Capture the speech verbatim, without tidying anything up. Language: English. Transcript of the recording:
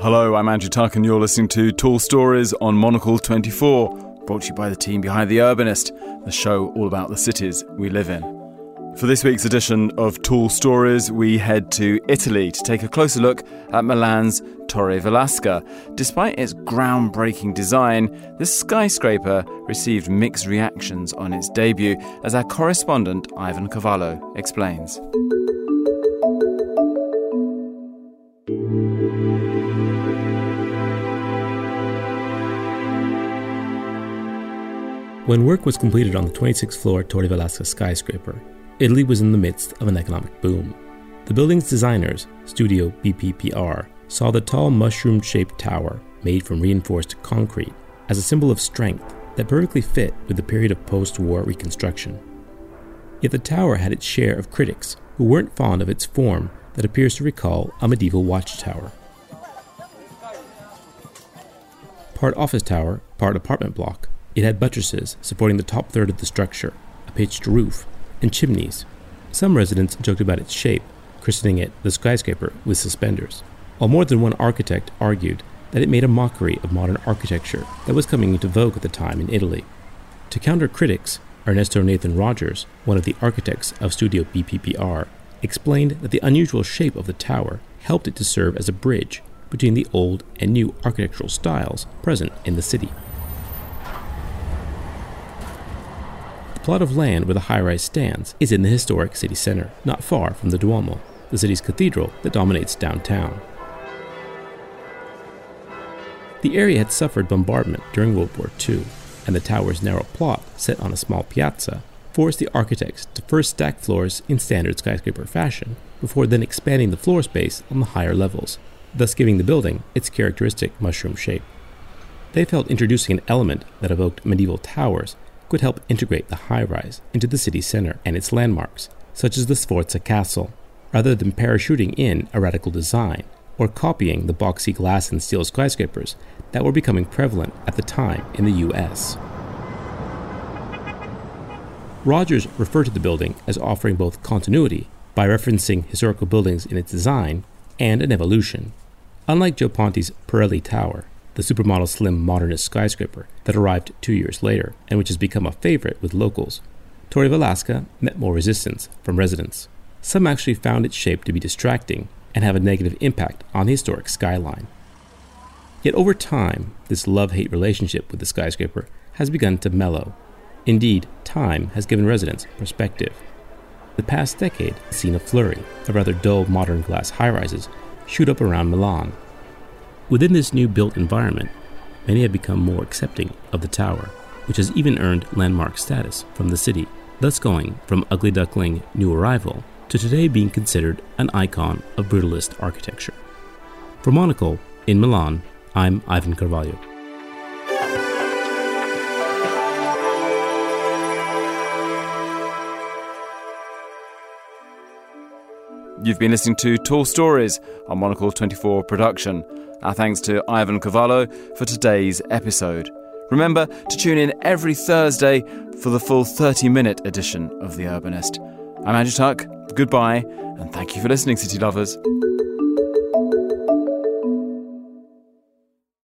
Hello, I'm Andrew Tuck and you're listening to Tall Stories on Monocle twenty-four, brought to you by the team behind The Urbanist, the show all about the cities we live in. For this week's edition of Tall Stories, we head to Italy to take a closer look at Milan's Torre Velasca. Despite its groundbreaking design, this skyscraper received mixed reactions on its debut, as our correspondent Ivan Carvalho explains. When work was completed on the twenty-sixth floor Torre Velasca skyscraper, Italy was in the midst of an economic boom. The building's designers, Studio B P P R, saw the tall mushroom-shaped tower made from reinforced concrete as a symbol of strength that perfectly fit with the period of post-war reconstruction. Yet the tower had its share of critics who weren't fond of its form that appears to recall a medieval watchtower. Part office tower, part apartment block, it had buttresses supporting the top third of the structure, a pitched roof, and chimneys. Some residents joked about its shape, christening it the skyscraper with suspenders, while more than one architect argued that it made a mockery of modern architecture that was coming into vogue at the time in Italy. To counter critics, Ernesto Nathan Rogers, one of the architects of Studio B P P R, explained that the unusual shape of the tower helped it to serve as a bridge between the old and new architectural styles present in the city. The plot of land where the high-rise stands is in the historic city center, not far from the Duomo, the city's cathedral that dominates downtown. The area had suffered bombardment during World War Two, and the tower's narrow plot, set on a small piazza, forced the architects to first stack floors in standard skyscraper fashion, before then expanding the floor space on the higher levels, thus giving the building its characteristic mushroom shape. They felt introducing an element that evoked medieval towers could help integrate the high-rise into the city center and its landmarks, such as the Sforza Castle, rather than parachuting in a radical design or copying the boxy glass and steel skyscrapers that were becoming prevalent at the time in the U S. Rogers referred to the building as offering both continuity by referencing historical buildings in its design and an evolution. Unlike Joe Ponte's Pirelli Tower, the supermodel slim modernist skyscraper that arrived two years later and which has become a favorite with locals, Torre Velasca met more resistance from residents. Some actually found its shape to be distracting and have a negative impact on the historic skyline. Yet over time, this love-hate relationship with the skyscraper has begun to mellow. Indeed, time has given residents perspective. The past decade has seen a flurry of rather dull modern glass high-rises shoot up around Milan. Within this new built environment, many have become more accepting of the tower, which has even earned landmark status from the city, thus going from ugly duckling new arrival to today being considered an icon of brutalist architecture. For Monocle, in Milan, I'm Ivan Carvalho. You've been listening to Tall Stories on Monocle twenty-four production. Our thanks to Ivan Carvalho for today's episode. Remember to tune in every Thursday for the full thirty-minute edition of The Urbanist. I'm Andrew Tuck. Goodbye, and thank you for listening, City Lovers.